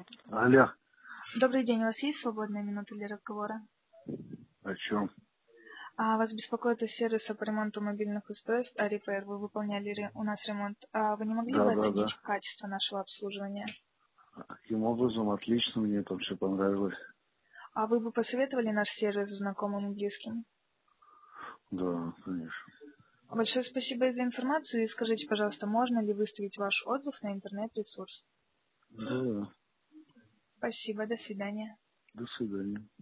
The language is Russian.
Алло, Добрый день, у вас есть свободная минута для разговора? о чем? Вас беспокоит сервиса по ремонту мобильных устройств Repair. Вы выполняли у нас ремонт. Вы не могли бы Да. оценить качество нашего обслуживания? Каким образом? Отлично, мне там все понравилось. А вы бы посоветовали наш сервис знакомым и близким? Да, конечно. Большое спасибо за информацию. И скажите, пожалуйста, можно ли выставить ваш отзыв на интернет-ресурс? Да, Спасибо, до свидания. до свидания.